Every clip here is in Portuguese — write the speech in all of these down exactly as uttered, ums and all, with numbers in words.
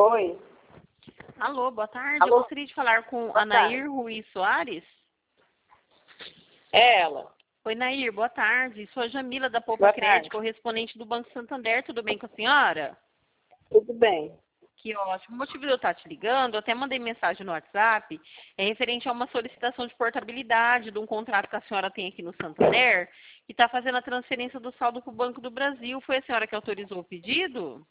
Oi. Alô, boa tarde. Alô? Eu gostaria de falar com Boa a Nair Ruiz Soares. É ela. Oi, Nair, boa tarde. Sou a Jamila da Poupa Boa Crédito, tarde. correspondente do Banco Santander. Tudo bem com a senhora? Tudo bem. Que ótimo. O motivo de eu estar te ligando, eu até mandei mensagem no WhatsApp, é referente a uma solicitação de portabilidade de um contrato que a senhora tem aqui no Santander, que está fazendo a transferência do saldo para o Banco do Brasil. Foi a senhora que autorizou o pedido?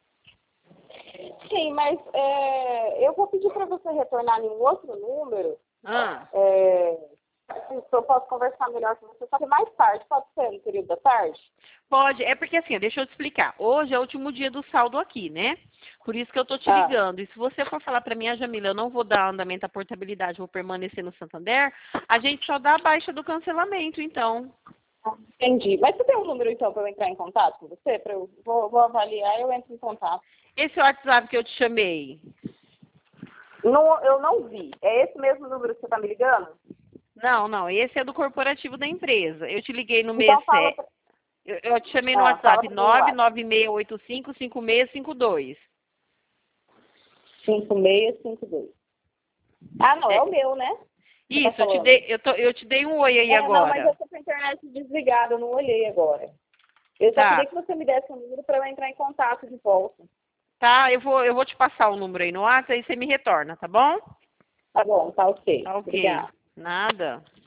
Sim, mas é, eu vou pedir para você retornar em um outro número. Ah, É, se eu posso conversar melhor com você, só que mais tarde, pode ser no período da tarde? pode. É porque assim, deixa eu te explicar. Hoje é o último dia do saldo aqui, né? Por isso que eu tô te Ah, ligando. E se você for falar para mim, ah, Jamila, eu não vou dar andamento à portabilidade, vou permanecer no Santander, a gente só dá a baixa do cancelamento, então. entendi. Mas você tem um número, então, para eu entrar em contato com você? Para eu vou, vou avaliar e eu entro em contato. Esse WhatsApp que eu te chamei. Não, eu não vi. É esse mesmo número que você está me ligando? Não, não, esse é do corporativo da empresa. Eu te liguei no Então fala sete. pra, Eu, eu te chamei no ah, fala WhatsApp para mim no nove WhatsApp. nove seis oito cinco cinco seis cinco dois. cinco seis cinco dois. Ah, não, é o meu, né? Você tá Isso, eu te falando. dei, eu, tô- eu te dei um oi aí É, não, mas agora. eu tô com a internet desligada, eu não olhei agora. Eu só queria Tá, que você me desse um número para eu entrar em contato de volta. tá, eu vou, eu vou te passar o número aí no WhatsApp e você me retorna, tá bom? Tá bom, tá ok. Tá ok. Obrigada. Nada.